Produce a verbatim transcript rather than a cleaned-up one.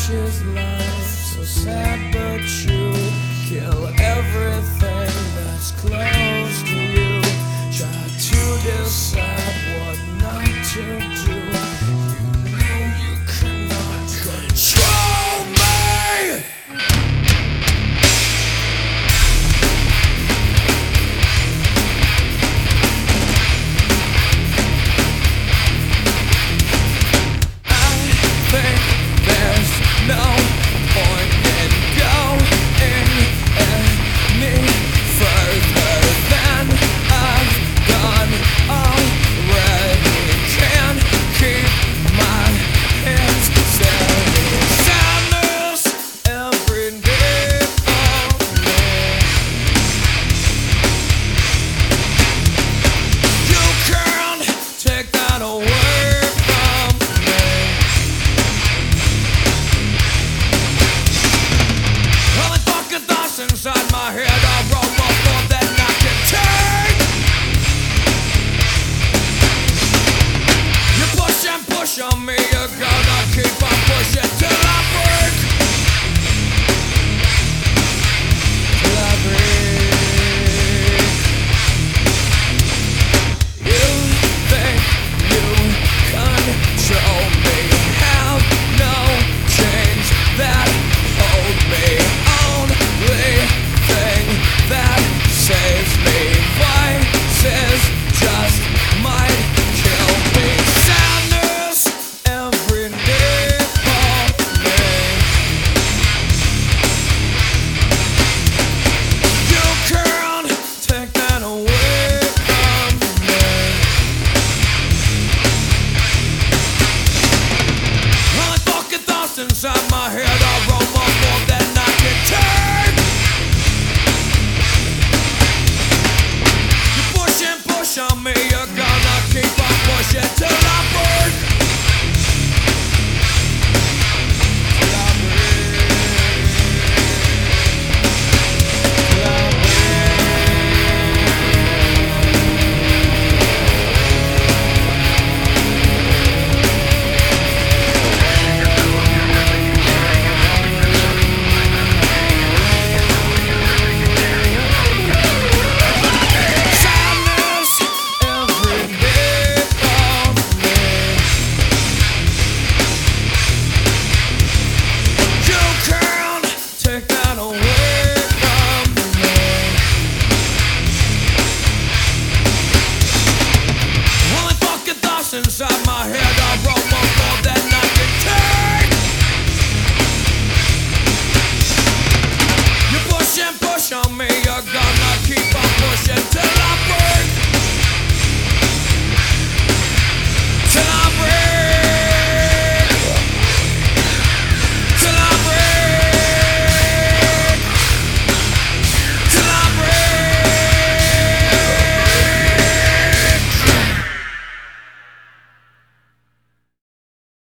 his life so sad but true. Kill everything that's close to you. Try to decide what not to do. You know you cannot control me. I think there's no point in going any further than I've gone already. Can't keep my hands steady. Sadness every day of me. You can't take that away from me. All the fucking thoughts inside my head are roll up more than I can take. You push and push on me, you're gonna keep on pushing till I break. Till I break. You think you control me, have no chains that hold me. Only thing that saves me, vices just might kill me. Sadness every day for me. You can't take that away from me. All the fucking thoughts inside my head